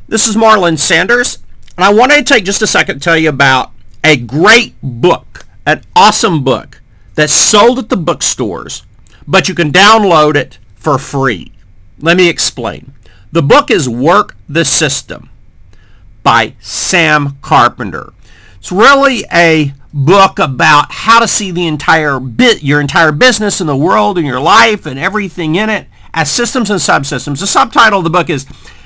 This is Marlon Sanders, and I wanted to take just a second to tell you about a great book, an awesome book that's sold at the bookstores, but you can download it for free. Let me explain. The book is Work the System by Sam Carpenter. It's really a book about how to see the your entire business and the world and your life and everything in it as systems and subsystems. The subtitle of the book is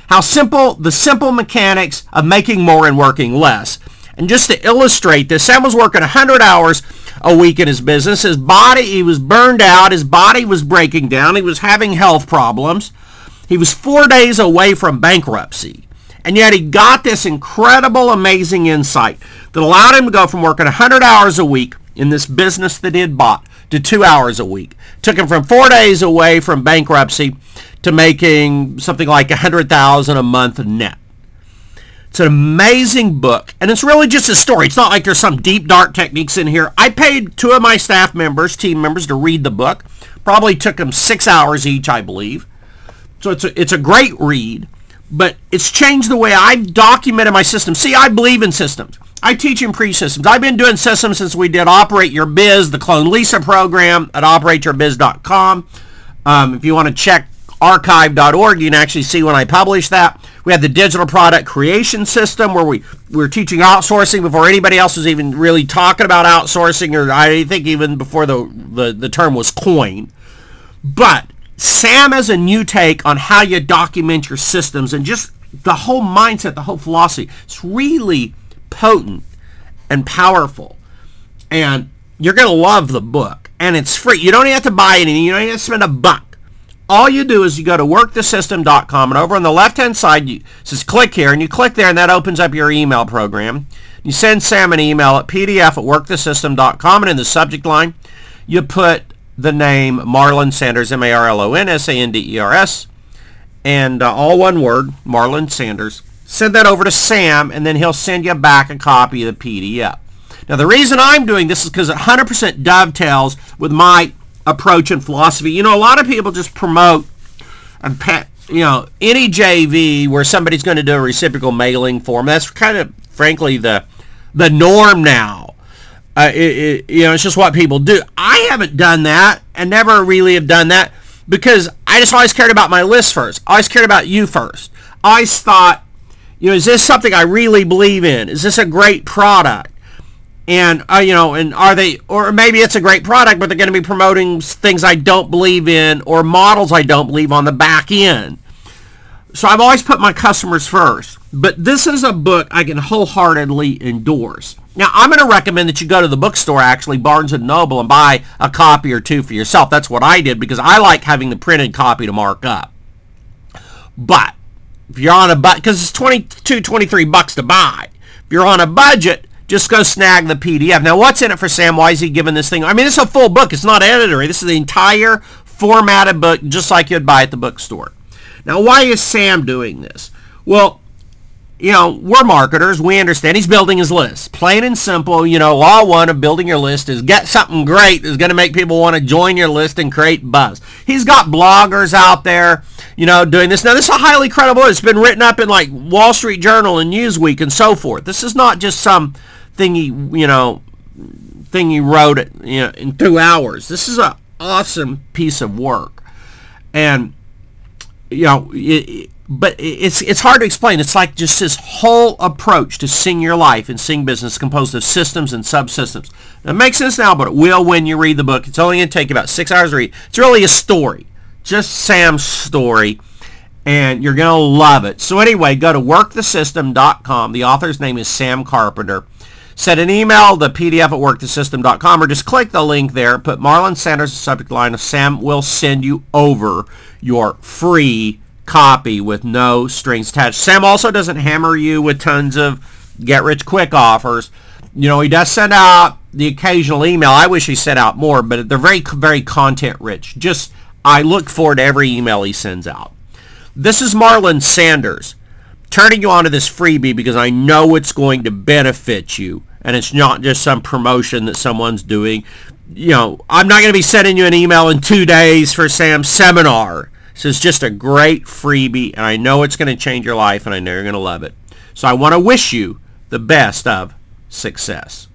the simple mechanics of making more and working less. And just to illustrate this, Sam was working 100 hours a week in his business. He was burned out. His body was breaking down. He was having health problems. He was 4 days away from bankruptcy. And yet he got this incredible, amazing insight that allowed him to go from working 100 hours a week in this business that he had bought to 2 hours a week. Took him from 4 days away from bankruptcy to making something like $100,000 a month net. It's an amazing book, and it's really just a story. It's not like there's some deep, dark techniques in here. I paid 2 of my team members, to read the book. Probably took them 6 hours each, I believe. So it's a great read, but it's changed the way I've documented my systems. See, I believe in systems. I teach in pre-systems. I've been doing systems since we did Operate Your Biz, the Clone Lisa program at operateyourbiz.com. If you want to check archive.org, you can actually see when I published that. We had the digital product creation system where we were teaching outsourcing before anybody else was even really talking about outsourcing, or I think even before the term was coined. But Sam has a new take on how you document your systems and just the whole mindset, the whole philosophy. It's really potent and powerful. And you're going to love the book. And it's free. You don't even have to buy anything. You don't even have to spend $1. All you do is you go to workthesystem.com, and over on the left-hand side, it says click here, and you click there, and that opens up your email program. You send Sam an email at pdf@workthesystem.com, and in the subject line, you put the name Marlon Sanders, MarlonSanders, and all one word, Marlon Sanders. Send that over to Sam, and then he'll send you back a copy of the PDF. Now, the reason I'm doing this is because it 100% dovetails with my approach and philosophy. You know, a lot of people just promote and any JV where somebody's going to do a reciprocal mailing form. That's kind of, frankly, the norm now. It's just what people do. I haven't done that and never really have done that because I just always cared about my list first. I always cared about you first. I always thought, is this something I really believe in? Is this a great product? And, and are they, or maybe it's a great product, but they're going to be promoting things I don't believe in or models I don't believe on the back end. So I've always put my customers first. But this is a book I can wholeheartedly endorse. Now, I'm going to recommend that you go to the bookstore, actually, Barnes & Noble, and buy a copy or two for yourself. That's what I did because I like having the printed copy to mark up. But if you're on a budget, because it's $23 to buy. If you're on a budget, just go snag the PDF. Now, what's in it for Sam? Why is he giving this thing? I mean, it's a full book. It's not editorial. This is the entire formatted book, just like you'd buy at the bookstore. Now, why is Sam doing this? Well, we're marketers. We understand. He's building his list. Plain and simple, law one of building your list is get something great that's going to make people want to join your list and create buzz. He's got bloggers out there, doing this. Now, this is a highly credible. It's been written up in like Wall Street Journal and Newsweek and so forth. This is not just some thing he wrote in 2 hours. This is an awesome piece of work. And, but it's hard to explain. It's like just this whole approach to seeing your life and seeing business composed of systems and subsystems. It makes sense now, but it will when you read the book. It's only going to take about 6 hours to read. It's really a story, just Sam's story, and you're going to love it. So anyway, go to workthesystem.com. The author's name is Sam Carpenter. Send an email to pdf@workthesystem.com or just click the link there. Put Marlon Sanders in the subject line. Sam will send you over your free copy with no strings attached. Sam also doesn't hammer you with tons of get-rich-quick offers. He does send out the occasional email. I wish he sent out more, but they're very, very content-rich. I look forward to every email he sends out. This is Marlon Sanders turning you on to this freebie because I know it's going to benefit you, and it's not just some promotion that someone's doing. I'm not going to be sending you an email in 2 days for Sam's seminar. So it's just a great freebie, and I know it's going to change your life, and I know you're going to love it. So I want to wish you the best of success.